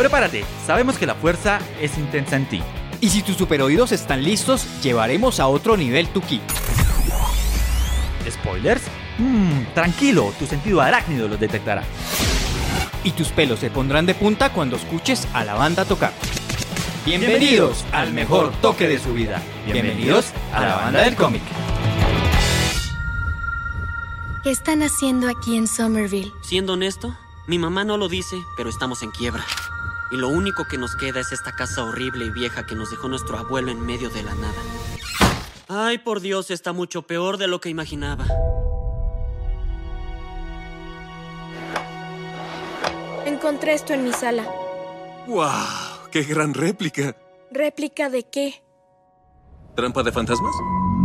prepárate, sabemos que la fuerza es intensa en ti. Y si tus superoídos están listos, llevaremos a otro nivel tu ki. ¿Spoilers? Tranquilo, tu sentido arácnido los detectará. Y tus pelos se pondrán de punta cuando escuches a la banda tocar. Bienvenidos al mejor toque de su vida. Bienvenidos a la banda del cómic. ¿Qué están haciendo aquí en Somerville? Siendo honesto, mi mamá no lo dice, pero estamos en quiebra. Y lo único que nos queda es esta casa horrible y vieja que nos dejó nuestro abuelo en medio de la nada. Ay, por Dios, está mucho peor de lo que imaginaba. Encontré esto en mi sala. ¡Wow! ¡Qué gran réplica! ¿Réplica de qué? ¿Trampa de fantasmas?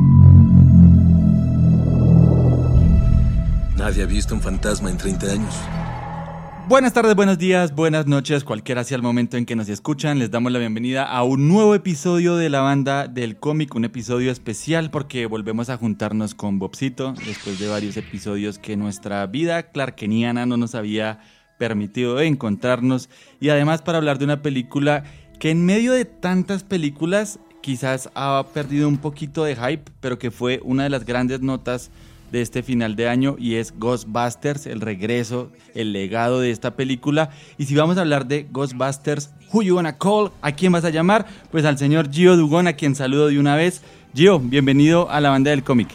Nadie ha visto un fantasma en 30 años. Buenas tardes, buenos días, buenas noches, cualquiera sea el momento en que nos escuchan. Les damos la bienvenida a un nuevo episodio de la banda del cómic, un episodio especial porque volvemos a juntarnos con Bobcito después de varios episodios que nuestra vida clarkeniana no nos había permitido encontrarnos, y además para hablar de una película que en medio de tantas películas quizás ha perdido un poquito de hype, pero que fue una de las grandes notas de este final de año, y es Ghostbusters, el regreso, el legado de esta película. Y si vamos a hablar de Ghostbusters, who you gonna call? ¿A quién vas a llamar? Pues al señor Gio Dugón, a quien saludo de una vez. Gio, bienvenido a la banda del cómic.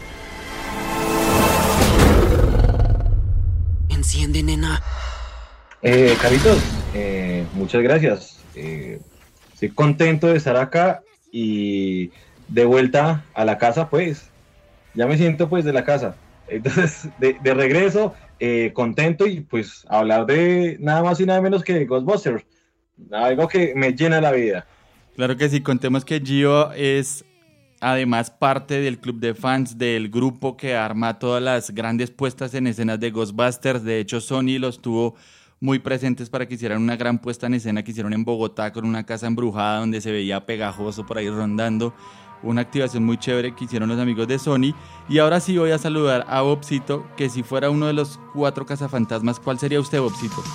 Enciende, nena. Carlitos, muchas gracias. Estoy contento de estar acá y de vuelta a la casa, pues. Ya me siento pues de la casa. Entonces, de regreso, contento y pues hablar de nada más y nada menos que de Ghostbusters. Algo que me llena la vida. Claro que sí, contemos que Gio es además parte del club de fans del grupo que arma todas las grandes puestas en escenas de Ghostbusters. De hecho, Sony los tuvo muy presentes para que hicieran una gran puesta en escena que hicieron en Bogotá con una casa embrujada donde se veía Pegajoso por ahí rondando. Una activación muy chévere que hicieron los amigos de Sony. Y ahora sí voy a saludar a Bobcito, que si fuera uno de los 4 cazafantasmas, ¿cuál sería usted, Bobcito?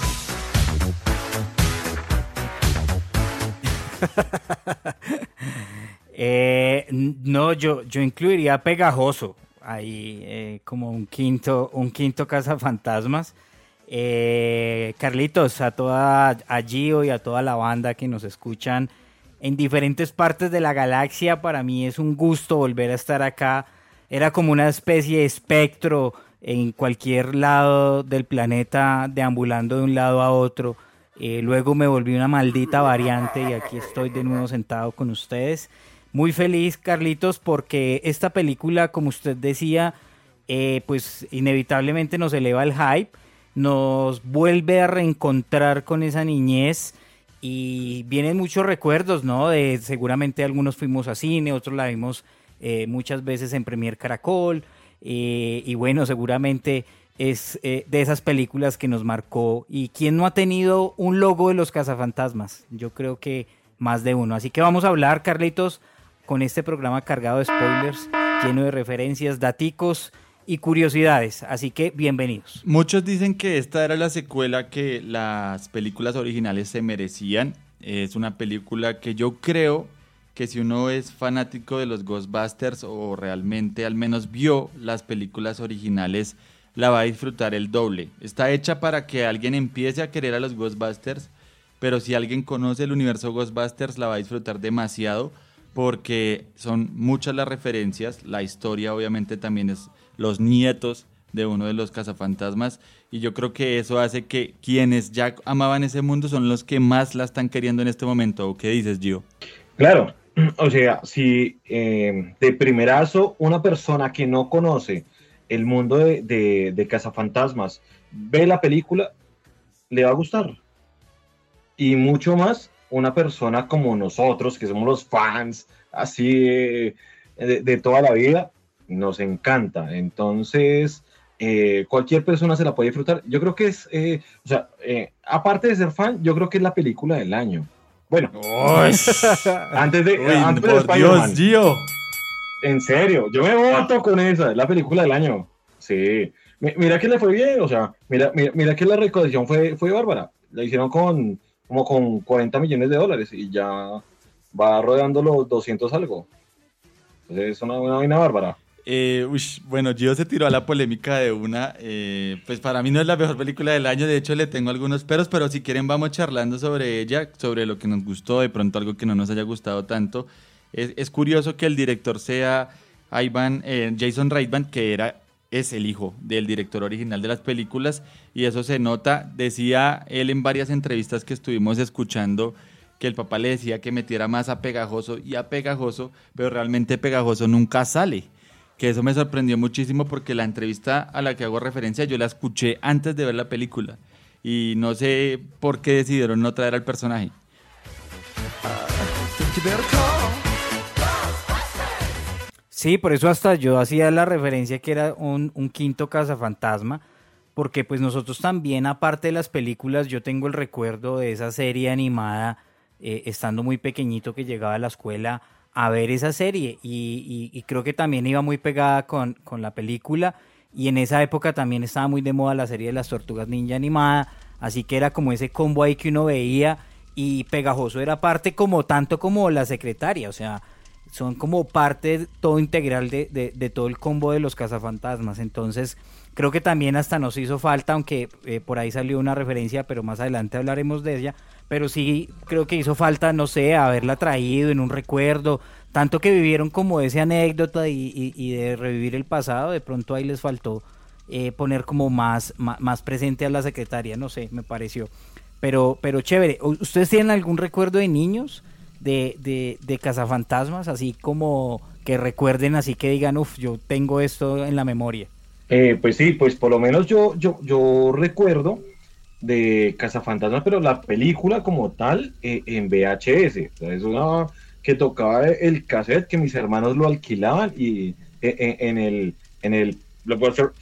No, yo incluiría Pegajoso ahí, como un quinto cazafantasmas. Carlitos, a Gio y a toda la banda que nos escuchan en diferentes partes de la galaxia, para mí es un gusto volver a estar acá. Era como una especie de espectro en cualquier lado del planeta, deambulando de un lado a otro. Luego me volví una maldita variante y aquí estoy de nuevo sentado con ustedes. Muy feliz, Carlitos, porque esta película, como usted decía, pues inevitablemente nos eleva el hype, nos vuelve a reencontrar con esa niñez. Y vienen muchos recuerdos, ¿no? Seguramente algunos fuimos a cine, otros la vimos muchas veces en Premier Caracol, y bueno, seguramente es de esas películas que nos marcó. ¿Y quién no ha tenido un logo de los cazafantasmas? Yo creo que más de uno. Así que vamos a hablar, Carlitos, con este programa cargado de spoilers, lleno de referencias, daticos y curiosidades, así que bienvenidos. Muchos dicen que esta era la secuela que las películas originales se merecían. Es una película que yo creo que si uno es fanático de los Ghostbusters o realmente al menos vio las películas originales, la va a disfrutar el doble. Está hecha para que alguien empiece a querer a los Ghostbusters, pero si alguien conoce el universo Ghostbusters la va a disfrutar demasiado porque son muchas las referencias. La historia obviamente también es los nietos de uno de los cazafantasmas, y yo creo que eso hace que quienes ya amaban ese mundo son los que más la están queriendo en este momento. ¿O qué dices, Gio? Claro, o sea, si de primerazo una persona que no conoce el mundo de cazafantasmas ve la película, le va a gustar. Y mucho más una persona como nosotros, que somos los fans así de toda la vida, nos encanta. Entonces, cualquier persona se la puede disfrutar. Yo creo que es, aparte de ser fan, yo creo que es la película del año. Bueno, antes de Dios, Gio. En serio, yo me voto con esa, es la película del año. Sí, mira que le fue bien, o sea, mira que la recaudación fue bárbara. La hicieron con como con 40 millones de dólares y ya va rodeando los 200 algo. Entonces es una vaina bárbara. Bueno, Gio se tiró a la polémica de una. Pues para mí no es la mejor película del año, de hecho le tengo algunos peros, pero si quieren vamos charlando sobre ella, sobre lo que nos gustó, de pronto algo que no nos haya gustado tanto. Es curioso que el director sea Jason Reitman, que es el hijo del director original de las películas, y eso se nota. Decía él en varias entrevistas que estuvimos escuchando que el papá le decía que metiera más a Pegajoso y a Pegajoso, pero realmente Pegajoso nunca sale. Que eso me sorprendió muchísimo porque la entrevista a la que hago referencia yo la escuché antes de ver la película y no sé por qué decidieron no traer al personaje. Sí, por eso hasta yo hacía la referencia que era un quinto cazafantasma, porque pues nosotros también, aparte de las películas, yo tengo el recuerdo de esa serie animada, estando muy pequeñito, que llegaba a la escuela a ver esa serie y creo que también iba muy pegada con la película, y en esa época también estaba muy de moda la serie de las Tortugas Ninja animada, así que era como ese combo ahí que uno veía, y Pegajoso era parte como tanto como la secretaria, o sea, son como parte todo integral de todo el combo de los cazafantasmas. Entonces creo que también hasta nos hizo falta, aunque por ahí salió una referencia, pero más adelante hablaremos de ella, pero sí creo que hizo falta, no sé, haberla traído en un recuerdo, tanto que vivieron como esa anécdota y de revivir el pasado, de pronto ahí les faltó poner como más presente a la secretaria, no sé, me pareció, pero chévere. ¿Ustedes tienen algún recuerdo de niños de cazafantasmas, así como que recuerden, así que digan, yo tengo esto en la memoria? Pues sí, pues por lo menos yo recuerdo de Cazafantasmas, pero la película como tal en VHS. O sea, es una que tocaba el cassette, que mis hermanos lo alquilaban y en el Blockbuster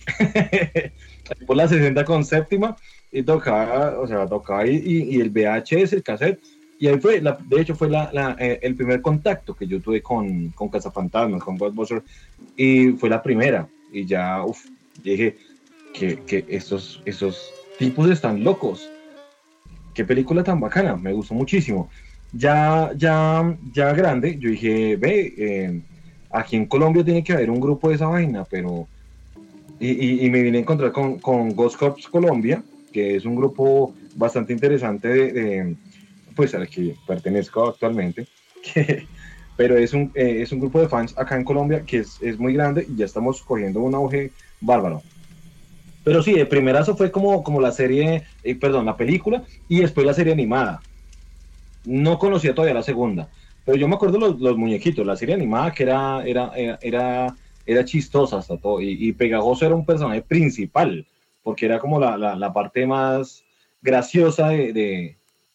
por la 60 con séptima, y tocaba y el VHS, el cassette. Y ahí fue, de hecho fue el primer contacto que yo tuve con Cazafantasmas, con Ghostbusters, y fue la primera. Y ya, dije que esos tipos están locos. Qué película tan bacana, me gustó muchísimo. Ya grande, yo dije, aquí en Colombia tiene que haber un grupo de esa vaina, pero... Y me vine a encontrar con Ghost Corps Colombia, que es un grupo bastante interesante pues al que pertenezco actualmente, pero es un grupo de fans acá en Colombia que es muy grande y ya estamos cogiendo un auge bárbaro. Pero sí, el primerazo fue como la serie, la película, y después la serie animada. No conocía todavía la segunda, pero yo me acuerdo los muñequitos, la serie animada que era chistosa hasta todo, y Pegajoso era un personaje principal, porque era como la parte más graciosa de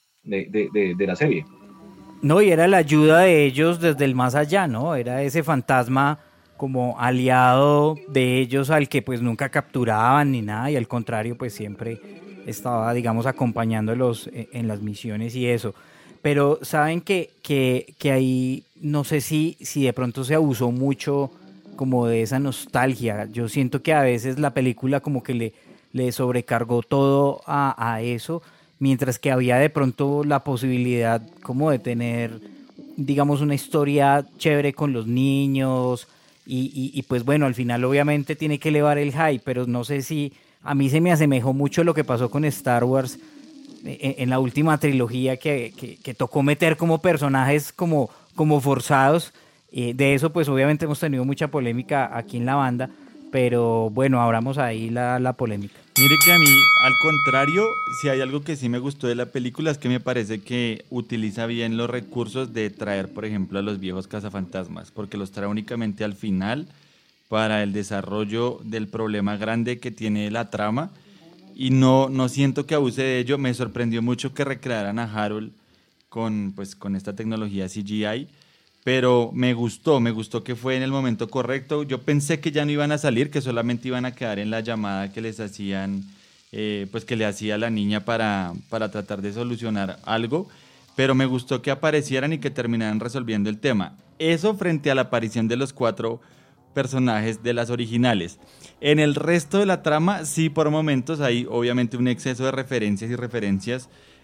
la serie. No, y era la ayuda de ellos desde el más allá, ¿no? Era ese fantasma como aliado de ellos al que pues nunca capturaban ni nada, y al contrario pues siempre estaba, digamos, acompañándolos en las misiones y eso. Pero saben que ahí no sé si de pronto se abusó mucho como de esa nostalgia. Yo siento que a veces la película como que le sobrecargó todo a eso, mientras que había de pronto la posibilidad como de tener, digamos, una historia chévere con los niños y pues bueno, al final obviamente tiene que elevar el hype, pero no sé si a mí se me asemejó mucho lo que pasó con Star Wars en la última trilogía, que tocó meter como personajes como forzados. De eso pues obviamente hemos tenido mucha polémica aquí en la banda, pero bueno, abramos ahí la polémica. Mire que a mí, al contrario, si hay algo que sí me gustó de la película es que me parece que utiliza bien los recursos de traer, por ejemplo, a los viejos cazafantasmas, porque los trae únicamente al final para el desarrollo del problema grande que tiene la trama, y no siento que abuse de ello. Me sorprendió mucho que recrearan a Harold con esta tecnología CGI, pero me gustó que fue en el momento correcto. Yo pensé que ya no iban a salir, que solamente iban a quedar en la llamada que les hacían, que le hacía la niña para tratar de solucionar algo, pero me gustó que aparecieran y que terminaran resolviendo el tema. Eso frente a la aparición de los 4 personajes de las originales. En el resto de la trama, sí, por momentos hay obviamente un exceso de referencias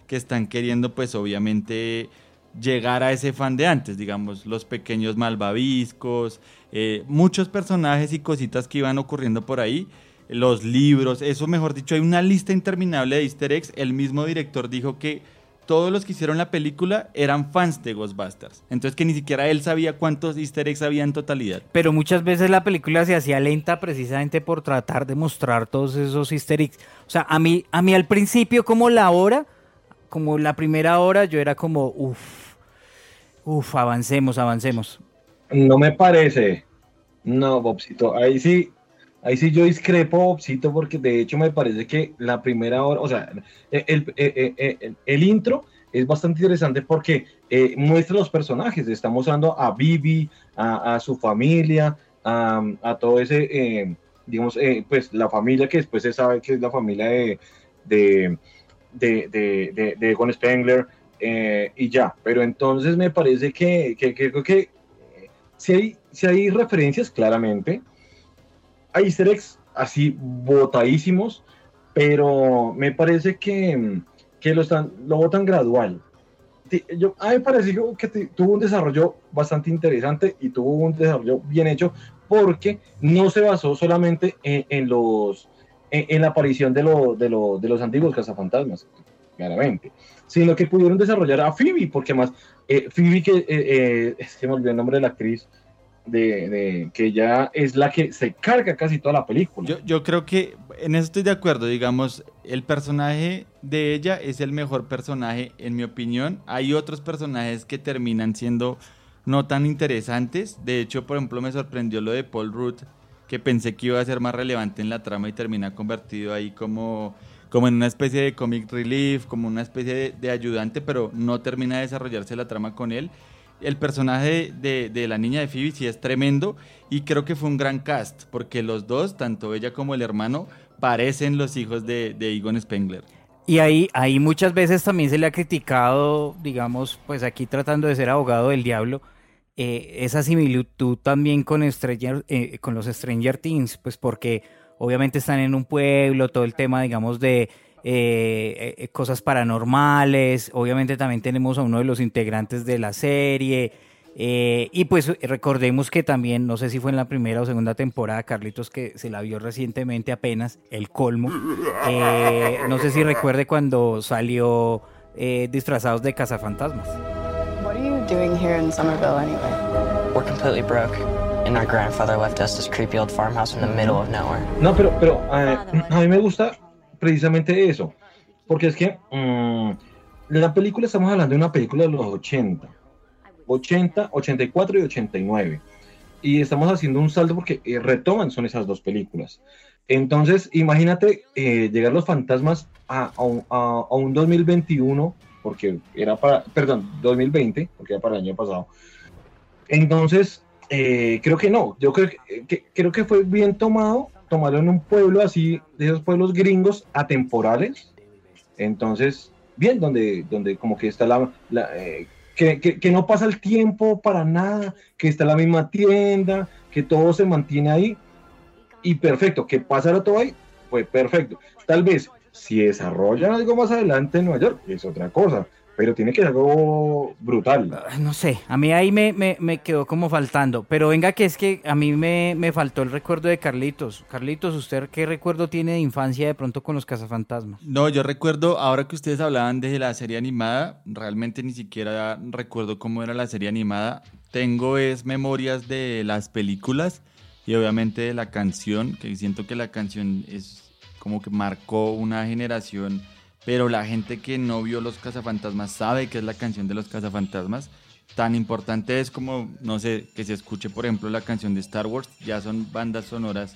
que están queriendo pues obviamente llegar a ese fan de antes, digamos, los pequeños malvaviscos, muchos personajes y cositas que iban ocurriendo por ahí, los libros, eso mejor dicho, hay una lista interminable de easter eggs. El mismo director dijo que todos los que hicieron la película eran fans de Ghostbusters, entonces que ni siquiera él sabía cuántos easter eggs había en totalidad. Pero muchas veces la película se hacía lenta precisamente por tratar de mostrar todos esos easter eggs. O sea, a mí al principio como la primera hora, yo era como, avancemos. No me parece. No, Bobcito, ahí sí yo discrepo, Bobcito, porque de hecho me parece que la primera hora, o sea, el intro es bastante interesante porque muestra los personajes. Está mostrando a Vivi, a su familia, a todo ese, digamos, pues la familia que después se sabe que es la familia de Egon Spengler, y ya. Pero entonces me parece que creo que si hay referencias, claramente hay easter eggs así botadísimos, pero me parece que lo botan gradual. A mí me pareció que tuvo un desarrollo bastante interesante y tuvo un desarrollo bien hecho, porque no se basó solamente en la aparición de los antiguos cazafantasmas, claramente, sino que pudieron desarrollar a Phoebe, porque más Phoebe, que se me olvidó el nombre de la actriz, que ya es la que se carga casi toda la película. Yo creo que en eso estoy de acuerdo, digamos, el personaje de ella es el mejor personaje en mi opinión. Hay otros personajes que terminan siendo no tan interesantes. De hecho, por ejemplo, me sorprendió lo de Paul Rudd, que pensé que iba a ser más relevante en la trama y termina convertido ahí como en una especie de comic relief, como una especie de ayudante, pero no termina de desarrollarse la trama con él. El personaje de la niña de Phoebe sí es tremendo y creo que fue un gran cast, porque los dos, tanto ella como el hermano, parecen los hijos de Egon Spengler. Y ahí muchas veces también se le ha criticado, digamos, pues aquí tratando de ser abogado del diablo, esa similitud también con los Stranger Things, pues porque obviamente están en un pueblo, todo el tema, digamos, de cosas paranormales. Obviamente también tenemos a uno de los integrantes de la serie, y pues recordemos que también, no sé si fue en la primera o segunda temporada, Carlitos, que se la vio recientemente apenas, el colmo, no sé si recuerde cuando salió disfrazados de cazafantasmas. What are you doing here in Somerville anyway? We're completely broke, and our grandfather left us this creepy old farmhouse in the middle of nowhere. No, pero a mí me gusta precisamente eso, porque es que la película, estamos hablando de una película de los 80, 84 y 89, y estamos haciendo un salto porque retoman son esas dos películas. Entonces imagínate llegar los fantasmas a un 2021, porque era 2020, porque era para el año pasado. Entonces creo que no, yo creo que fue bien tomarlo en un pueblo así, de esos pueblos gringos atemporales. Entonces, bien, donde como que está que no pasa el tiempo para nada, que está la misma tienda, que todo se mantiene ahí, y perfecto, que pasara todo ahí, pues perfecto. Tal vez, si desarrollan algo más adelante en Nueva York, es otra cosa, pero tiene que ser algo brutal. No sé, a mí ahí me quedó como faltando, pero venga, que es que a mí me faltó el recuerdo de Carlitos. Carlitos, ¿usted qué recuerdo tiene de infancia de pronto con los cazafantasmas? No, yo recuerdo, ahora que ustedes hablaban de la serie animada, realmente ni siquiera recuerdo cómo era la serie animada. Tengo memorias de las películas y obviamente de la canción, que siento que la canción es como que marcó una generación, pero la gente que no vio Los Cazafantasmas sabe que es la canción de Los Cazafantasmas. Tan importante es como, no sé, que se escuche, por ejemplo, la canción de Star Wars. Ya son bandas sonoras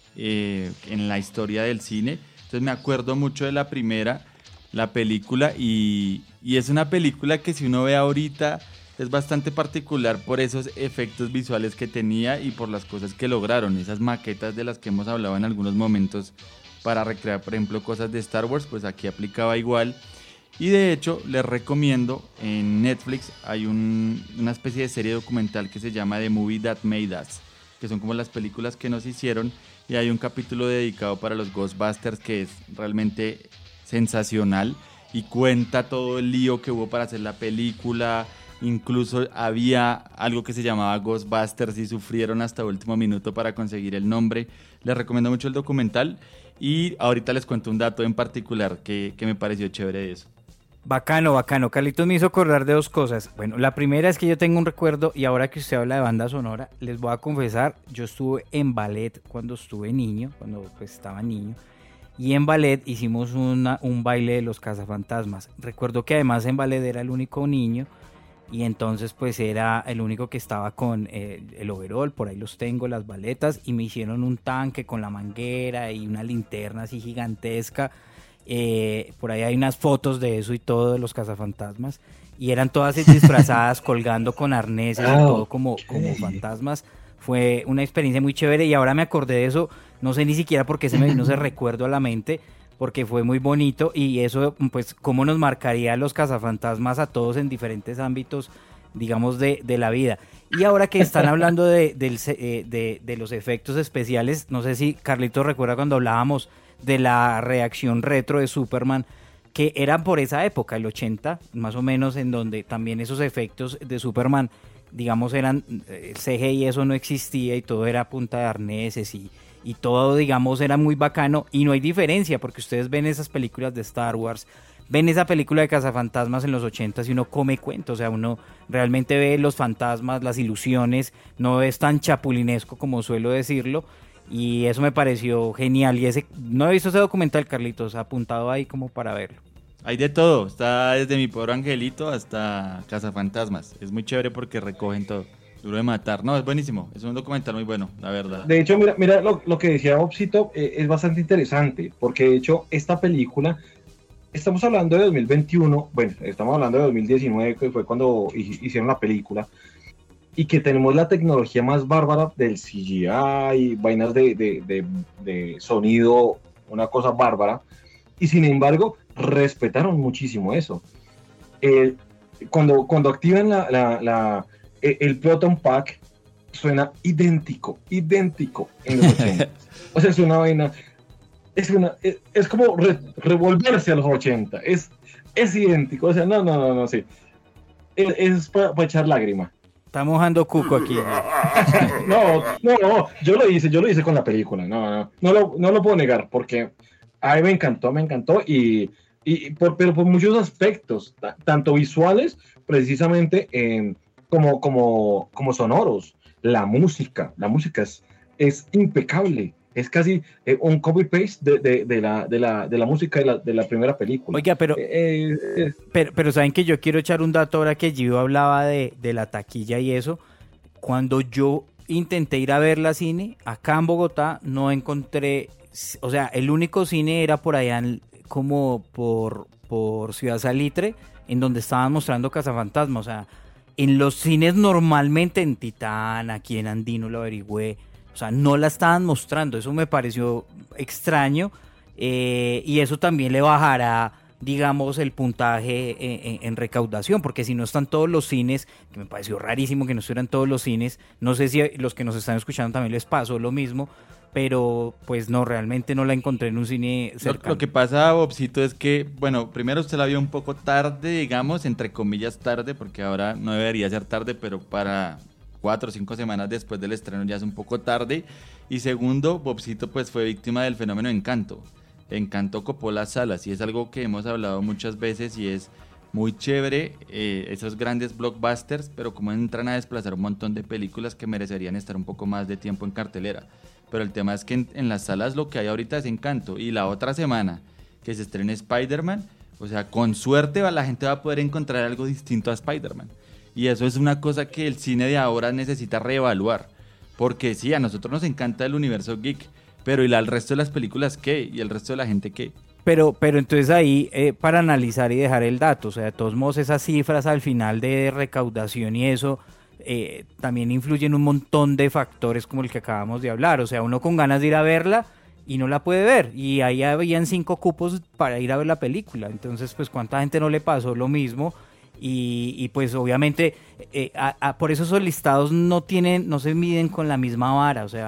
en la historia del cine. Entonces me acuerdo mucho de la primera, la película, y es una película que si uno ve ahorita es bastante particular por esos efectos visuales que tenía y por las cosas que lograron. Esas maquetas de las que hemos hablado en algunos momentos para recrear, por ejemplo, cosas de Star Wars, pues aquí aplicaba igual. Y de hecho, les recomiendo, en Netflix hay una especie de serie documental que se llama The Movie That Made Us, que son como las películas que nos hicieron, y hay un capítulo dedicado para los Ghostbusters que es realmente sensacional. y cuenta todo el lío que hubo para hacer la película. Incluso había algo que se llamaba Ghostbusters y sufrieron hasta último minuto para conseguir el nombre. Les recomiendo mucho el documental y ahorita les cuento un dato en particular que me pareció chévere de eso. Bacano, bacano. Carlitos me hizo acordar de dos cosas. Bueno, la primera es que yo tengo un recuerdo y ahora que usted habla de banda sonora, les voy a confesar, yo estuve en ballet cuando estuve niño, cuando pues estaba niño, y en ballet hicimos un baile de los cazafantasmas. Recuerdo que además en ballet era el único niño y entonces pues era el único que estaba con el overol, por ahí los tengo, las baletas, y me hicieron un tanque con la manguera y una linterna así gigantesca. Por ahí hay unas fotos de eso y todo, de los cazafantasmas, y eran todas disfrazadas colgando con arneses y todo como fantasmas. Fue una experiencia muy chévere y ahora me acordé de eso, no sé ni siquiera por qué se me vino ese recuerdo a la mente, porque fue muy bonito y eso pues cómo nos marcaría los cazafantasmas a todos en diferentes ámbitos, digamos, de la vida. Y ahora que están hablando de los efectos especiales, no sé si Carlitos recuerda cuando hablábamos de la reacción retro de Superman, que era por esa época, el 80, más o menos, en donde también esos efectos de Superman, digamos, eran CGI, eso no existía y todo era punta de arneses y todo, digamos, era muy bacano y no hay diferencia, porque ustedes ven esas películas de Star Wars, ven esa película de cazafantasmas en los 80 y uno come cuento, o sea, uno realmente ve los fantasmas, las ilusiones, no es tan chapulinesco como suelo decirlo. Y eso me pareció genial. Y no he visto ese documental, Carlitos, apuntado ahí como para verlo. Hay de todo, está desde Mi Pobre Angelito hasta Cazafantasmas. Es muy chévere porque recogen todo. Duro de matar. No, es buenísimo. Es un documental muy bueno, la verdad. De hecho, mira lo que decía Bobcito, es bastante interesante. Porque de hecho, esta película, estamos hablando de 2021. Bueno, estamos hablando de 2019, que fue cuando hicieron la película. Y que tenemos la tecnología más bárbara del CGI, vainas de sonido, una cosa bárbara, y sin embargo respetaron muchísimo eso. Cuando activan el Proton Pack, suena idéntico en los 80. O sea, es una vaina, es como revolverse a los 80, es idéntico, o sea, no, sí, es para echar lágrima. Está mojando cuco aquí. No, yo lo hice con la película, no lo puedo negar, porque a mí me encantó, pero por muchos aspectos, tanto visuales, precisamente, como sonoros. La música es impecable, es casi un copy-paste de la música de la primera película. Oiga, pero saben que yo quiero echar un dato ahora que Gio hablaba de la taquilla y eso. Cuando yo intenté ir a ver la cine, acá en Bogotá no encontré, o sea, el único cine era por allá como por Ciudad Salitre, en donde estaban mostrando Cazafantasmas. O sea, en los cines normalmente, en Titán, aquí en Andino lo averigüé, o sea, no la estaban mostrando. Eso me pareció extraño, y eso también le bajará, digamos, el puntaje en recaudación, porque si no están todos los cines, que me pareció rarísimo que no estuvieran todos los cines, no sé si los que nos están escuchando también les pasó lo mismo, pero pues no, realmente no la encontré en un cine cercano. Lo que pasa, Bobcito, es que, bueno, primero usted la vio un poco tarde, digamos, entre comillas tarde, porque ahora no debería ser tarde, pero para 4 o 5 semanas después del estreno ya es un poco tarde. Y segundo, Bobcito pues fue víctima del fenómeno Encanto. Encanto copó las salas y es algo que hemos hablado muchas veces y es muy chévere, esos grandes blockbusters, pero como entran a desplazar un montón de películas que merecerían estar un poco más de tiempo en cartelera. Pero el tema es que en las salas lo que hay ahorita es Encanto, y la otra semana que se estrene Spider-Man, o sea, con suerte la gente va a poder encontrar algo distinto a Spider-Man. Y eso es una cosa que el cine de ahora necesita reevaluar, porque sí, a nosotros nos encanta el universo geek, pero ¿y al resto de las películas qué? ¿Y el resto de la gente qué? Pero entonces ahí, para analizar y dejar el dato, o sea, de todos modos esas cifras al final de recaudación y eso, también influyen un montón de factores como el que acabamos de hablar. O sea, uno con ganas de ir a verla y no la puede ver, y ahí habían 5 cupos para ir a ver la película. Entonces, pues, ¿cuánta gente no le pasó lo mismo? Y pues obviamente por eso esos listados no se miden con la misma vara. O sea,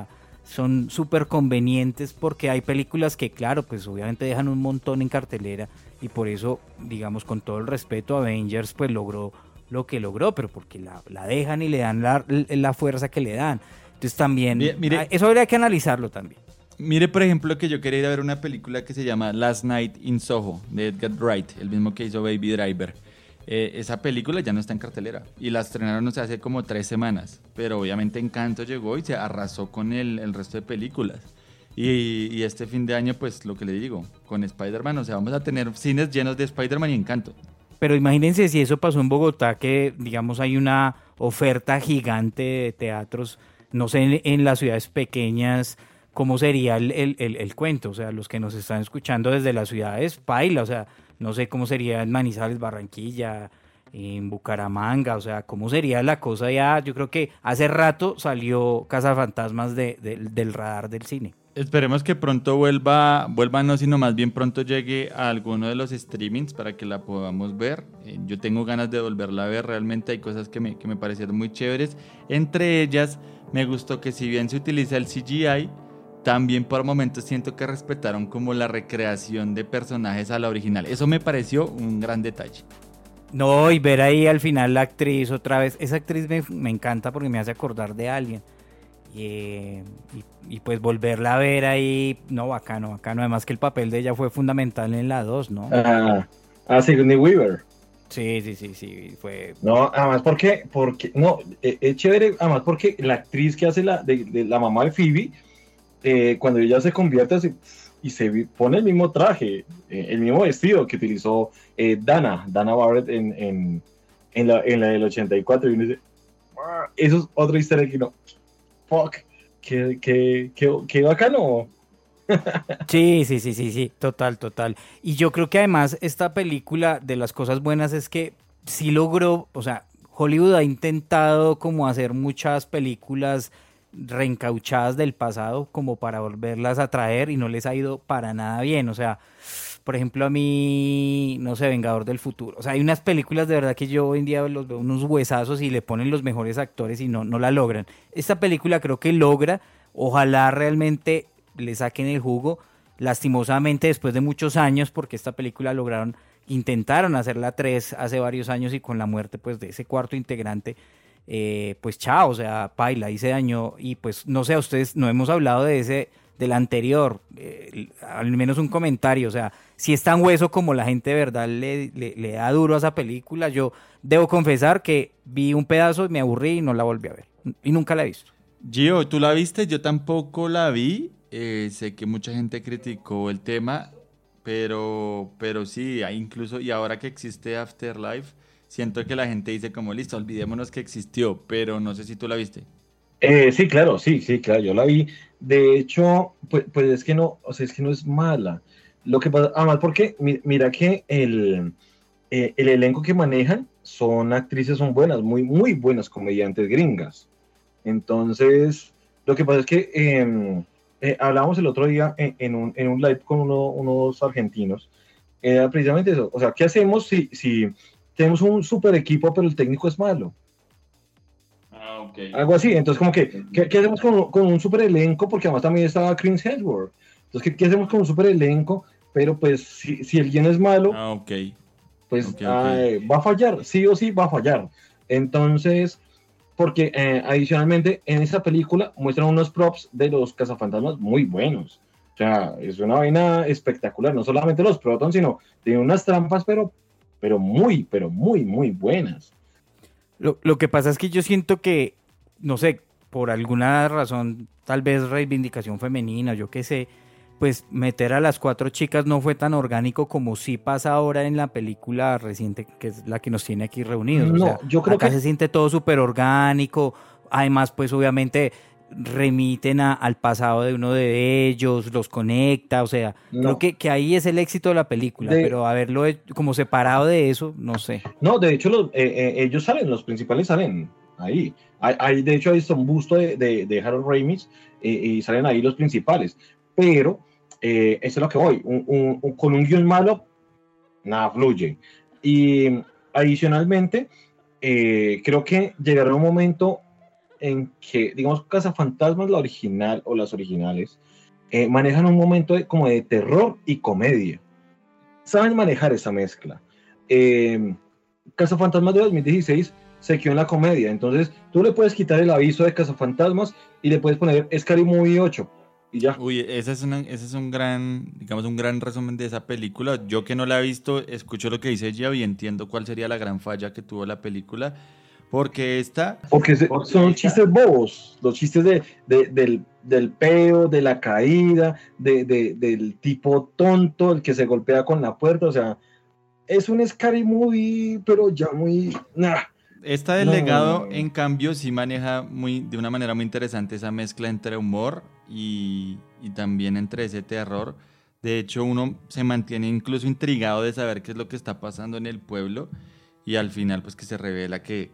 son súper convenientes porque hay películas que, claro, pues obviamente dejan un montón en cartelera y por eso, digamos, con todo el respeto, Avengers pues logró lo que logró, pero porque la dejan y le dan la fuerza que le dan. Entonces también, Mire, eso habría que analizarlo también. Mire, por ejemplo, que yo quería ir a ver una película que se llama Last Night in Soho, de Edgar Wright, el mismo que hizo Baby Driver. Esa película ya no está en cartelera y la estrenaron, no sé, hace como 3 semanas, pero obviamente Encanto llegó y se arrasó con el resto de películas. Y este fin de año, pues lo que le digo, con Spider-Man, o sea, vamos a tener cines llenos de Spider-Man y Encanto. Pero imagínense si eso pasó en Bogotá, que digamos hay una oferta gigante de teatros, no sé, en las ciudades pequeñas, ¿cómo sería el cuento? O sea, los que nos están escuchando desde las ciudades, paila, o sea, no sé cómo sería en Manizales, Barranquilla, en Bucaramanga, o sea, cómo sería la cosa ya. Yo creo que hace rato salió Cazafantasmas del radar del cine. Esperemos que pronto vuelva no, sino más bien pronto llegue a alguno de los streamings para que la podamos ver. Yo tengo ganas de volverla a ver, realmente hay cosas que me parecieron muy chéveres. Entre ellas, me gustó que si bien se utiliza el CGI, también por momentos siento que respetaron como la recreación de personajes a la original. Eso me pareció un gran detalle. No, y ver ahí al final la actriz otra vez. Esa actriz me encanta porque me hace acordar de alguien. Y pues volverla a ver ahí, no, bacano. Además que el papel de ella fue fundamental en la 2, ¿no? Sigourney Weaver. Sí, fue... No, además porque no, es chévere, además porque la actriz que hace de la mamá de Phoebe, cuando ella se convierte así, y se pone el mismo traje, el mismo vestido que utilizó Dana Barrett en la del 84, y uno dice, eso es otra historia que no, fuck, qué bacano. Sí, total. Y yo creo que además esta película, de las cosas buenas es que sí logró, o sea, Hollywood ha intentado como hacer muchas películas reencauchadas del pasado como para volverlas a traer y no les ha ido para nada bien. O sea, por ejemplo, a mí, no sé, Vengador del Futuro. O sea, hay unas películas de verdad que yo hoy en día los veo unos huesazos y le ponen los mejores actores y no la logran. Esta película creo que logra, ojalá realmente le saquen el jugo, lastimosamente después de muchos años, porque esta película intentaron hacer la 3 hace varios años y con la muerte pues de ese cuarto integrante, pues chao, o sea, paila, ahí se dañó. Y pues no sé, a ustedes no hemos hablado del anterior, al menos un comentario, o sea, si es tan hueso como la gente de verdad le da duro a esa película. Yo debo confesar que vi un pedazo y me aburrí y no la volví a ver, y nunca la he visto. Gio, ¿tú la viste? Yo tampoco la vi. Sé que mucha gente criticó el tema, pero sí, incluso, y ahora que existe Afterlife, siento que la gente dice como, listo, olvidémonos que existió, pero no sé si tú la viste. Sí, claro, yo la vi. De hecho, pues es que no, o sea, es que no es mala. Lo que pasa, además porque mira que el elenco que manejan son buenas, muy, muy buenas comediantes gringas. Entonces, lo que pasa es que hablábamos el otro día en un live con unos argentinos, precisamente eso. O sea, ¿qué hacemos si tenemos un super equipo pero el técnico es malo? Okay. Algo así. Entonces, como que, ¿qué hacemos con un super elenco? Porque además también estaba Chris Hemsworth. Entonces, ¿qué hacemos con un super elenco? Pero pues, si el guion es malo, pues va a fallar, sí o sí va a fallar. Entonces, porque adicionalmente en esa película muestran unos props de los cazafantasmas muy buenos. O sea, es una vaina espectacular. No solamente los protons, sino tiene unas trampas, pero muy, muy buenas. Lo que pasa es que yo siento que, no sé, por alguna razón, tal vez reivindicación femenina, yo qué sé, pues meter a las 4 chicas no fue tan orgánico como sí pasa ahora en la película reciente, que es la que nos tiene aquí reunidos. No, o sea, yo creo acá que se siente todo súper orgánico. Además, pues obviamente remiten al pasado de uno de ellos, los conecta, o sea, creo que ahí es el éxito de la película, pero haberlo como separado de eso, no sé. No, de hecho, ellos salen, los principales salen ahí. De hecho, hay un busto de Harold Ramis y salen ahí los principales, pero eso es lo que voy, con un guión malo, nada fluye. Y adicionalmente, creo que llegará un momento en que, digamos, Cazafantasmas, la original o las originales, manejan un momento como de terror y comedia. Saben manejar esa mezcla. Cazafantasmas de 2016 se quedó en la comedia, entonces tú le puedes quitar el aviso de Cazafantasmas y le puedes poner Scary Movie 8 y ya. Uy, ese es un gran, digamos, un gran resumen de esa película. Yo que no la he visto, escucho lo que dice Gio y entiendo cuál sería la gran falla que tuvo la película, porque son chistes bobos, los chistes del peo, de la caída, del tipo tonto, el que se golpea con la puerta, o sea, es un Scary Movie, pero ya muy... Esta del Legado, en cambio, sí maneja de una manera muy interesante esa mezcla entre humor y también entre ese terror. De hecho, uno se mantiene incluso intrigado de saber qué es lo que está pasando en el pueblo y al final pues que se revela que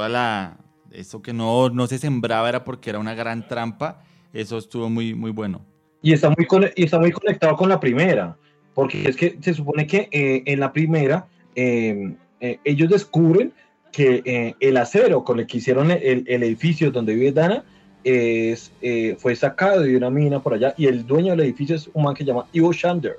eso que no se sembraba era porque era una gran trampa. Eso estuvo muy, muy bueno. Y está muy conectado con la primera, porque es que se supone que en la primera ellos descubren que el acero con el que hicieron el edificio donde vive Dana fue sacado de una mina por allá, y el dueño del edificio es un man que se llama Ivo Shander.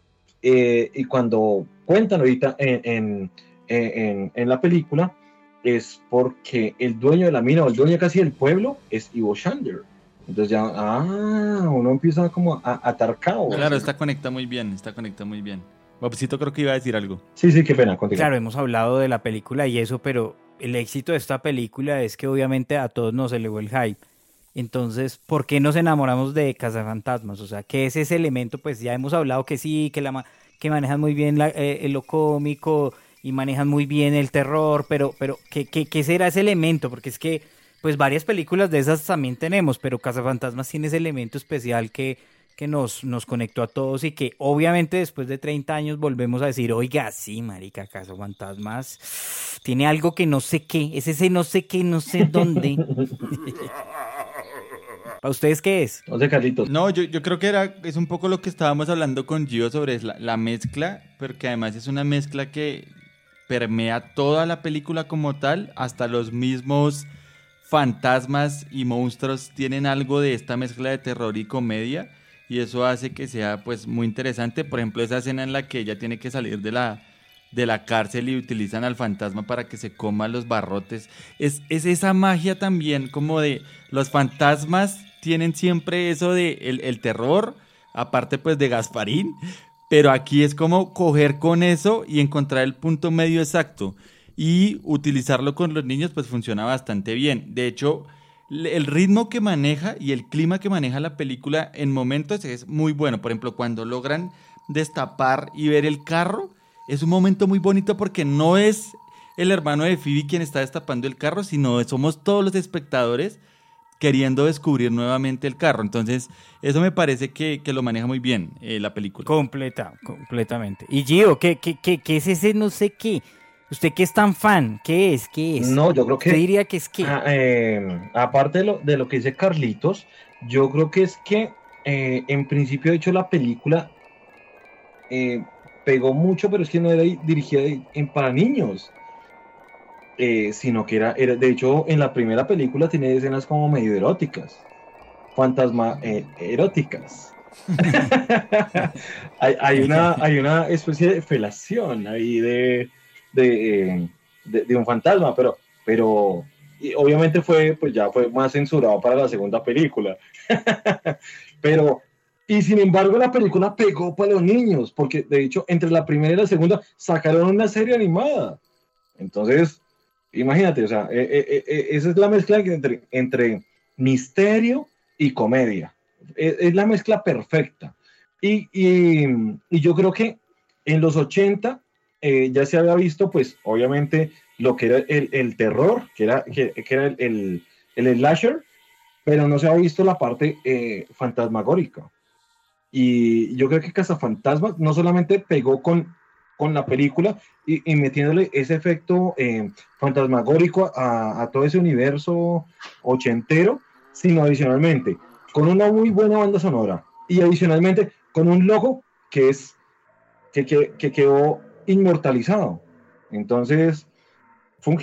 Y cuando cuentan ahorita en la película, es porque el dueño de la mina, o el dueño casi del pueblo, es Ivo Shander. Entonces ya, uno empieza como a atar cabos. Claro, está conecta muy bien. Bobcito creo que iba a decir algo. Sí, qué pena, contigo. Claro, hemos hablado de la película y eso, pero el éxito de esta película es que obviamente a todos nos elevó el hype. Entonces, ¿por qué nos enamoramos de Cazafantasmas? O sea, ¿qué es ese elemento? Pues ya hemos hablado que sí, que manejan muy bien lo cómico y manejan muy bien el terror, pero ¿qué será ese elemento? Porque es que, pues varias películas de esas también tenemos, pero Cazafantasmas tiene ese elemento especial que nos conectó a todos y que obviamente después de 30 años volvemos a decir, oiga, sí, marica, Cazafantasmas tiene algo que no sé qué, es ese no sé qué, no sé dónde. ¿Para ustedes qué es? No sé, Carlitos. No, yo creo que es un poco lo que estábamos hablando con Gio sobre la mezcla, porque además es una mezcla que permea toda la película como tal, hasta los mismos fantasmas y monstruos tienen algo de esta mezcla de terror y comedia, y eso hace que sea pues muy interesante. Por ejemplo, esa escena en la que ella tiene que salir de la cárcel y utilizan al fantasma para que se coma los barrotes, es esa magia también, como de los fantasmas tienen siempre eso de el terror, aparte pues de Gasparín, pero aquí es como coger con eso y encontrar el punto medio exacto, y utilizarlo con los niños pues funciona bastante bien. De hecho, el ritmo que maneja y el clima que maneja la película en momentos es muy bueno. Por ejemplo, cuando logran destapar y ver el carro, es un momento muy bonito porque no es el hermano de Phoebe quien está destapando el carro, sino somos todos los espectadores queriendo descubrir nuevamente el carro. Entonces, eso me parece que lo maneja muy bien la película. Completamente. Y Gio, ¿qué es ese no sé qué? ¿Usted qué es tan fan? ¿Qué es? No, yo creo que... ¿Usted diría que es qué? Aparte de lo que dice Carlitos, yo creo que es que en principio, de hecho, la película pegó mucho, pero es que no era dirigida para niños, sino que era, de hecho, en la primera película tiene escenas como medio eróticas, eróticas. hay una especie de felación ahí de un fantasma, pero y obviamente ya fue más censurado para la segunda película. Y sin embargo la película pegó para los niños, porque de hecho entre la primera y la segunda sacaron una serie animada. Entonces, imagínate, o sea, esa es la mezcla entre misterio y comedia. Es la mezcla perfecta. Y yo creo que en los 80 ya se había visto, pues, obviamente, lo que era el terror, que era el slasher, pero no se había visto la parte fantasmagórica. Y yo creo que Cazafantasmas no solamente pegó con la película y metiéndole ese efecto fantasmagórico a todo ese universo ochentero, sino adicionalmente con una muy buena banda sonora y adicionalmente con un logo que quedó inmortalizado. Entonces fue un hit.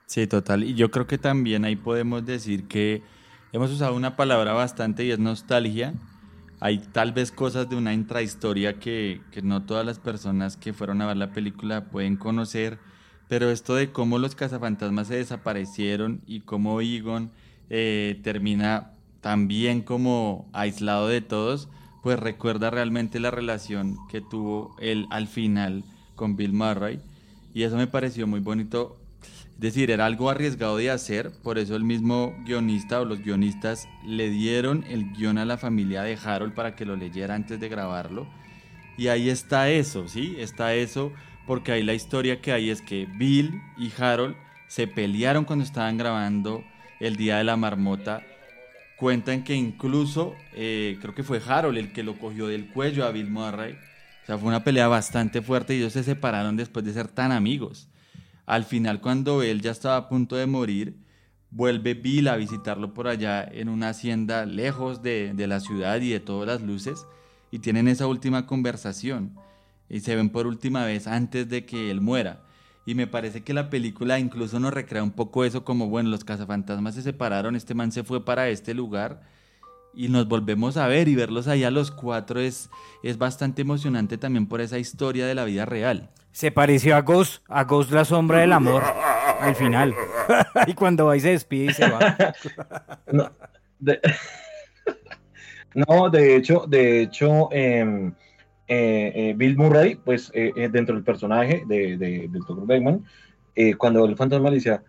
Sí, total. Y yo creo que también ahí podemos decir que hemos usado una palabra bastante y es nostalgia. Hay tal vez cosas de una intrahistoria que no todas las personas que fueron a ver la película pueden conocer, pero esto de cómo los cazafantasmas se desaparecieron y cómo Egon termina también como aislado de todos, pues recuerda realmente la relación que tuvo él al final con Bill Murray, y eso me pareció muy bonito. Es decir, era algo arriesgado de hacer, por eso el mismo guionista o los guionistas le dieron el guión a la familia de Harold para que lo leyera antes de grabarlo. Y ahí está eso, ¿sí? Está eso, porque ahí la historia que hay es que Bill y Harold se pelearon cuando estaban grabando El Día de la Marmota. Cuentan que incluso, creo que fue Harold el que lo cogió del cuello a Bill Murray. O sea, fue una pelea bastante fuerte y ellos se separaron después de ser tan amigos. Al final, cuando él ya estaba a punto de morir, vuelve Bill a visitarlo por allá en una hacienda lejos de la ciudad y de todas las luces, y tienen esa última conversación y se ven por última vez antes de que él muera. Y me parece que la película incluso nos recrea un poco eso, como bueno, los cazafantasmas se separaron, este man se fue para este lugar y nos volvemos a ver, y verlos ahí a los cuatro es bastante emocionante también por esa historia de la vida real. Se pareció a Ghost la sombra del amor, al final. Y cuando va y se despide y se va. De hecho, Bill Murray, pues dentro del personaje del Dr. Beckman, cuando el fantasma le decía,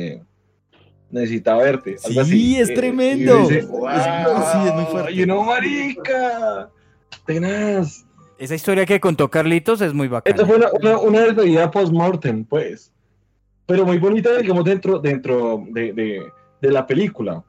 necesitaba verte. Algo sí, así, es tremendo. Dice, wow, sí, es muy fuerte. Y no, marica, tenaz. Esa historia que contó Carlitos es muy bacana. Esta fue una despedida post-mortem, pues. Pero muy bonita, digamos, dentro de la película.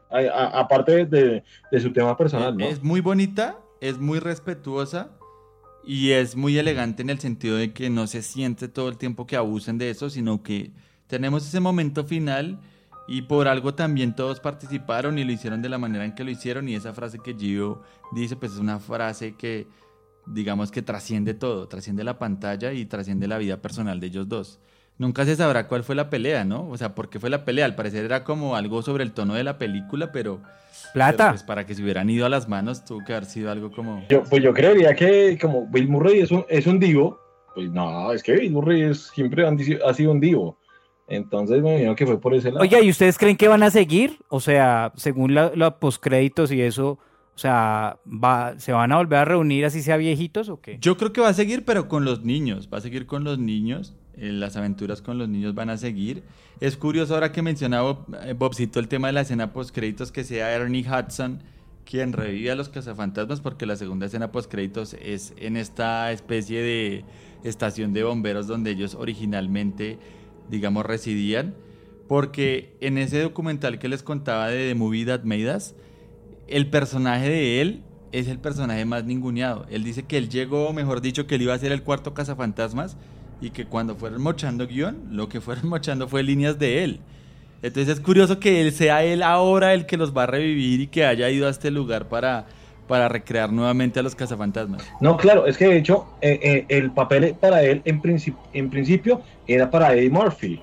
Aparte de su tema personal, ¿no? Es muy bonita, es muy respetuosa y es muy elegante en el sentido de que no se siente todo el tiempo que abusen de eso, sino que tenemos ese momento final y por algo también todos participaron y lo hicieron de la manera en que lo hicieron, y esa frase que Gio dice, pues es una frase que digamos que trasciende todo, trasciende la pantalla y trasciende la vida personal de ellos dos. Nunca se sabrá cuál fue la pelea, ¿no? O sea, ¿por qué fue la pelea? Al parecer era como algo sobre el tono de la película, pero pues para que se hubieran ido a las manos tuvo que haber sido algo como... Yo creería que como Bill Murray es un divo, pues no, es que Bill Murray siempre ha sido un divo. Entonces me imagino que fue por ese lado. Oiga, ¿y ustedes creen que van a seguir? O sea, según los postcréditos y eso... O sea, ¿se van a volver a reunir así sea viejitos o qué? Yo creo que va a seguir, pero con los niños. Va a seguir con los niños. Las aventuras con los niños van a seguir. Es curioso ahora que mencionaba Bobcito el tema de la escena postcréditos, que sea Ernie Hudson quien revive a los cazafantasmas, porque la segunda escena postcréditos es en esta especie de estación de bomberos donde ellos originalmente, digamos, residían. Porque en ese documental que les contaba de The Movie That Made Us, el personaje de él es el personaje más ninguneado. Él dice que él llegó, mejor dicho, que él iba a ser el cuarto cazafantasmas y que cuando fueron mochando guión, lo que fueron mochando fue líneas de él. Entonces es curioso que él sea él ahora el que los va a revivir y que haya ido a este lugar para recrear nuevamente a los cazafantasmas. No, claro, es que de hecho el papel para él en principio era para Eddie Murphy.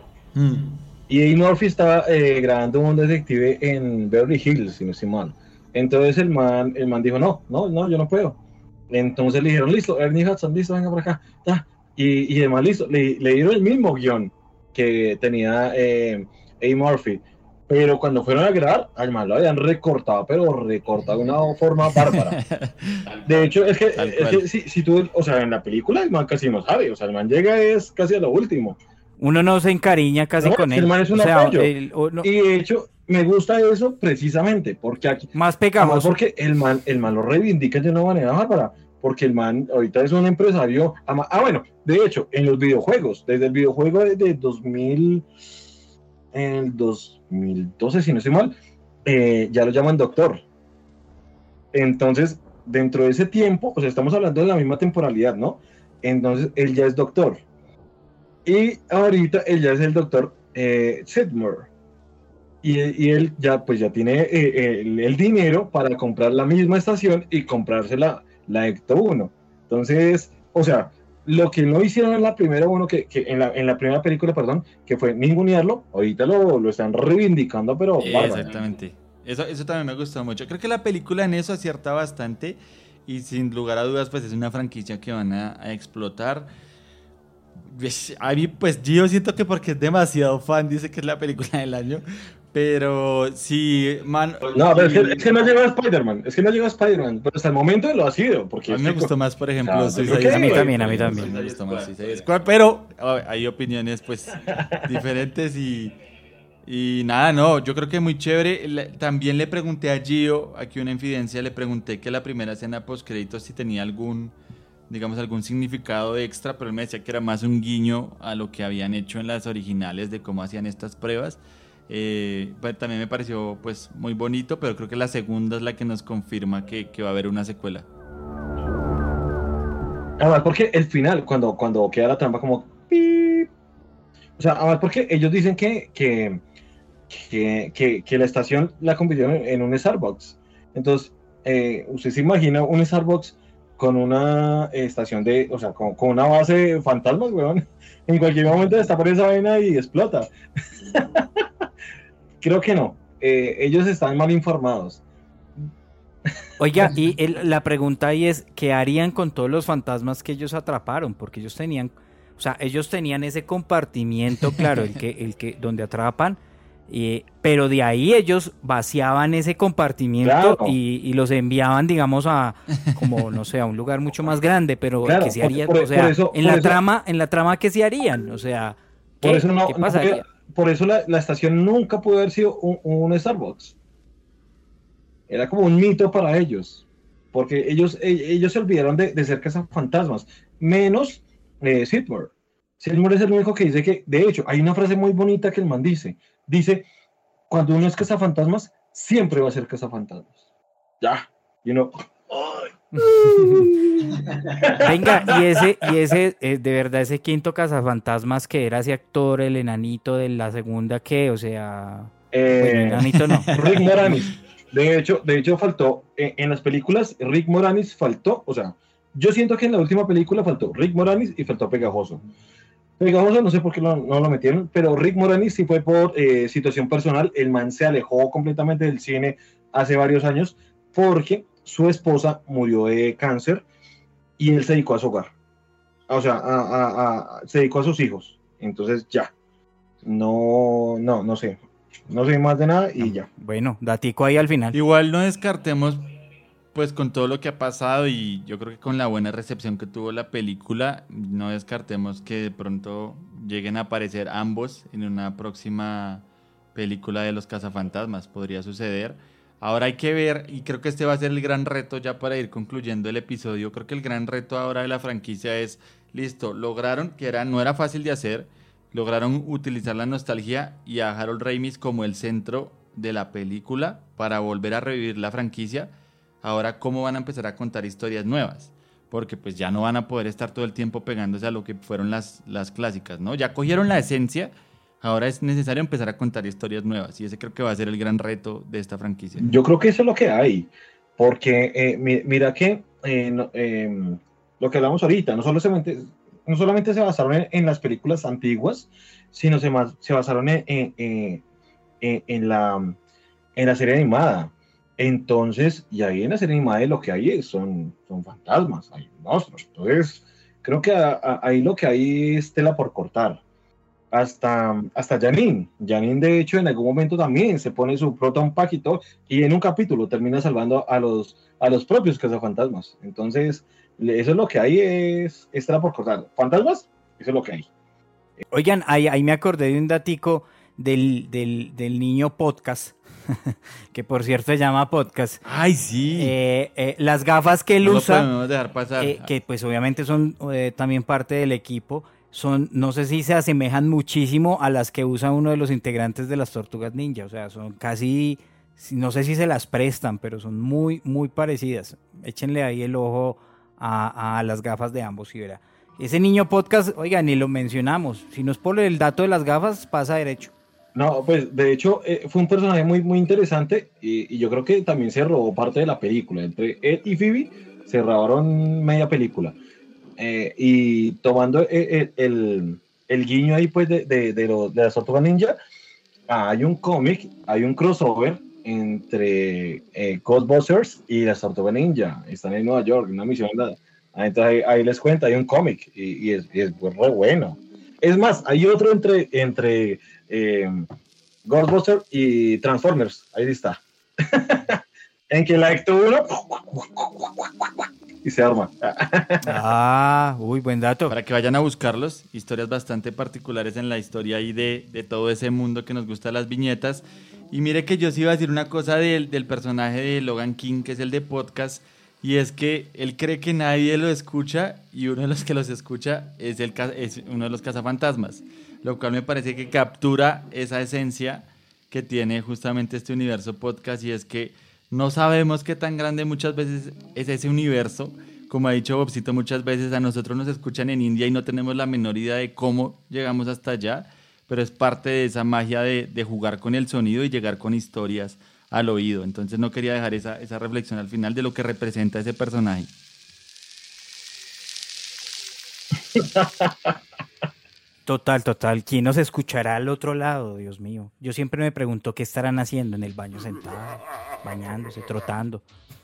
Y Eddie Murphy estaba grabando un detective en Beverly Hills, si no estoy mal. Entonces el man dijo, no, yo no puedo. Entonces le dijeron, listo, Ernie Hudson, listo, venga por acá. Y además, listo, le dieron el mismo guión que tenía Eddie Murphy. Pero cuando fueron a grabar, al man lo habían recortado, pero recortado de una forma bárbara. De hecho, es que si tú, o sea, en la película el man casi no sabe, o sea, el man llega es casi a lo último. Uno no se encariña casi con él. El man es un apoyo. Y de hecho, me gusta eso precisamente, porque aquí... Más pegajoso. Porque el man lo reivindica de una manera bárbara, porque el man ahorita es un empresario... bueno, de hecho, en los videojuegos, desde el videojuego de 2000... En el 2012, si no estoy mal, ya lo llaman doctor. Entonces, dentro de ese tiempo, o sea, estamos hablando de la misma temporalidad, ¿no? Entonces, él ya es doctor. Y ahorita él ya es el doctor Sidmore. Y él ya tiene el dinero para comprar la misma estación y comprarse la Ecto 1. Entonces, o sea, lo que no hicieron en la primera en la primera película, perdón, que fue ningunearlo, ahorita lo están reivindicando, pero exactamente. Eso también me gustó mucho. Creo que la película en eso acierta bastante y sin lugar a dudas pues es una franquicia que van a explotar. A mí pues yo siento que porque es demasiado fan dice que es la película del año, pero sí, man. No, pero es que no llegó a Spider-Man, pero hasta el momento lo ha sido. Porque a mí me gustó más, por ejemplo, Suicide Squad. A mí también. Me gustó más Suicide Squad, pero hay opiniones pues diferentes y nada, no, yo creo que muy chévere. También le pregunté a Gio, aquí una infidencia, le pregunté que la primera escena post créditos si tenía algún significado extra, pero él me decía que era más un guiño a lo que habían hecho en las originales de cómo hacían estas pruebas. También me pareció pues muy bonito, pero creo que la segunda es la que nos confirma que va a haber una secuela. Además, porque el final, cuando queda la trampa como ¡pip! O sea, además porque ellos dicen que la estación la convirtieron en un Starbucks. Entonces, usted se imagina un Starbucks con una estación con una base de fantasmas, weón. En cualquier momento destapar esa vaina y explota. Creo que no. Ellos están mal informados. Oiga, y la pregunta ahí es, ¿qué harían con todos los fantasmas que ellos atraparon? Porque ellos tenían ese compartimiento, claro, el que donde atrapan, pero de ahí ellos vaciaban ese compartimiento, claro, y los enviaban, digamos, a como no sé, a un lugar mucho más grande, pero claro, ¿qué se haría? En la trama ¿qué se harían? O sea, ¿qué pasaría? Por eso la estación nunca pudo haber sido un Starbucks. Era como un mito para ellos, porque ellos se olvidaron de ser cazafantasmas, menos Sidmore. Sidmore es el único que dice que, de hecho, hay una frase muy bonita que el man dice, cuando uno es cazafantasmas, siempre va a ser cazafantasmas. Ya, Venga, y ese de verdad, ese quinto cazafantasmas que era ese actor, el enanito de la segunda, ¿qué? O sea, bueno, enanito no. Rick Moranis. De hecho faltó, en las películas, Rick Moranis faltó, o sea, yo siento que en la última película faltó Rick Moranis y faltó Pegajoso. Pegajoso no sé por qué no lo metieron, pero Rick Moranis sí fue por situación personal. El man se alejó completamente del cine hace varios años porque su esposa murió de cáncer y él se dedicó a su hogar. O sea, se dedicó a sus hijos. Entonces ya, no sé. No sé más de nada y ya. Bueno, datico ahí al final. Igual no descartemos, pues con todo lo que ha pasado y yo creo que con la buena recepción que tuvo la película, no descartemos que de pronto lleguen a aparecer ambos en una próxima película de los cazafantasmas. Podría suceder. Ahora hay que ver, y creo que este va a ser el gran reto ya para ir concluyendo el episodio. Creo que el gran reto ahora de la franquicia es, listo, lograron, no era fácil de hacer, lograron utilizar la nostalgia y a Harold Ramis como el centro de la película para volver a revivir la franquicia. Ahora, ¿cómo van a empezar a contar historias nuevas? Porque pues ya no van a poder estar todo el tiempo pegándose a lo que fueron las clásicas, ¿no? Ya cogieron la esencia, ahora es necesario empezar a contar historias nuevas y ese creo que va a ser el gran reto de esta franquicia. Yo creo que eso es lo que hay, porque mira que lo que hablamos ahorita, no solamente se basaron en las películas antiguas, sino se basaron en la serie animada. Entonces, y ahí en la serie animada lo que hay son fantasmas, hay monstruos. Entonces, creo que ahí lo que hay es tela por cortar. Hasta Janine, de hecho, en algún momento también se pone su Proton Pack y todo, y en un capítulo termina salvando a los propios cazafantasmas. Entonces, eso es lo que hay, es tela por cortar. ¿Fantasmas? Eso es lo que hay. Oigan, ahí me acordé de un datico del niño podcast, que por cierto se llama podcast. ¡Ay, sí! Las gafas que él usa, no lo podemos dejar pasar. Que pues obviamente son también parte del equipo, no sé si se asemejan muchísimo a las que usa uno de los integrantes de las Tortugas Ninja. O sea, son casi, no sé si se las prestan, pero son muy, muy parecidas. Échenle ahí el ojo a las gafas de ambos y verá. Ese niño podcast, oiga, ni lo mencionamos. Si no es por el dato de las gafas, pasa derecho. No, pues de hecho fue un personaje muy, muy interesante y yo creo que también se robó parte de la película. Entre él y Phoebe se robaron media película. y tomando el guiño ahí pues de las Tortugas Ninja, hay un cómic, hay un crossover entre Ghostbusters y las Tortugas Ninja. Están en Nueva York, una misión. Entonces ahí les cuento, hay un cómic y es pues, re bueno. Es más, hay otro entre Ghostbusters y Transformers. Ahí está. En que la acto uno y se arma. Uy, buen dato. Para que vayan a buscarlos, historias bastante particulares en la historia ahí de todo ese mundo que nos gusta las viñetas. Y mire que yo sí iba a decir una cosa del personaje de Logan King, que es el de podcast, y es que él cree que nadie lo escucha y uno de los que los escucha es uno de los cazafantasmas, lo cual me parece que captura esa esencia que tiene justamente este universo podcast, y es que no sabemos qué tan grande muchas veces es ese universo. Como ha dicho Bobcito muchas veces, a nosotros nos escuchan en India y no tenemos la menor idea de cómo llegamos hasta allá, pero es parte de esa magia de jugar con el sonido y llegar con historias al oído. Entonces no quería dejar esa reflexión al final de lo que representa ese personaje. Total. ¿Quién nos escuchará al otro lado? Dios mío. Yo siempre me pregunto qué estarán haciendo en el baño sentados, bañándose, trotando.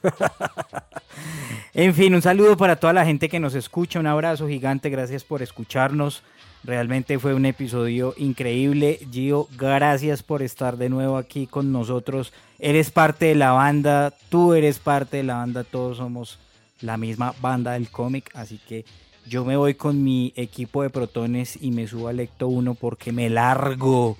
En fin, un saludo para toda la gente que nos escucha, un abrazo gigante, gracias por escucharnos. Realmente fue un episodio increíble. Gio, gracias por estar de nuevo aquí con nosotros. Eres parte de la banda, tú eres parte de la banda, todos somos la misma banda del cómic, así que yo me voy con mi equipo de protones y me subo al Ecto 1 porque me largo.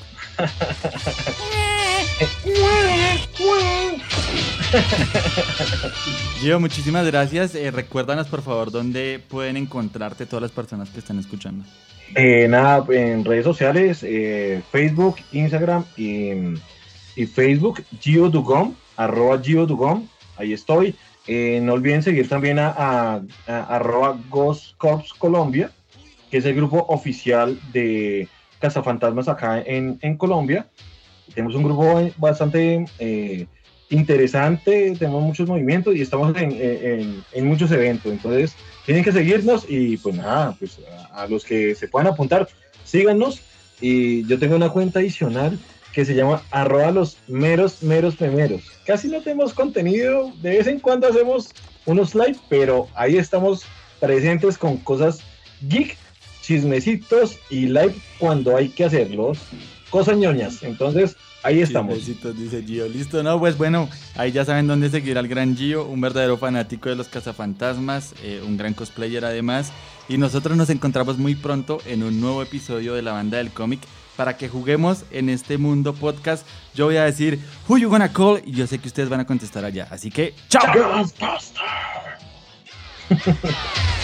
Gio, muchísimas gracias. Recuérdanos por favor dónde pueden encontrarte todas las personas que están escuchando. En redes sociales, Facebook, Instagram y Facebook, Gio Dugom, @GioDugom, ahí estoy. No olviden seguir también a Ghost Corps Colombia, que es el grupo oficial de cazafantasmas acá en Colombia. Tenemos un grupo bastante interesante, tenemos muchos movimientos y estamos en muchos eventos, entonces tienen que seguirnos y pues nada, pues a los que se puedan apuntar, síganos. Y yo tengo una cuenta adicional que se llama @los meros. Casi no tenemos contenido, de vez en cuando hacemos unos live, pero ahí estamos presentes con cosas geek, chismecitos y live cuando hay que hacerlos, cosas ñoñas. Entonces ahí estamos. Chismecitos, dice Gio. Listo, no, pues bueno, ahí ya saben dónde seguir al gran Gio, un verdadero fanático de los cazafantasmas, un gran cosplayer además. Y nosotros nos encontramos muy pronto en un nuevo episodio de La Banda del Cómic para que juguemos en este mundo podcast. Yo voy a decir "Who you gonna call" y yo sé que ustedes van a contestar allá. Así que ¡chao! ¡Ghostbusters!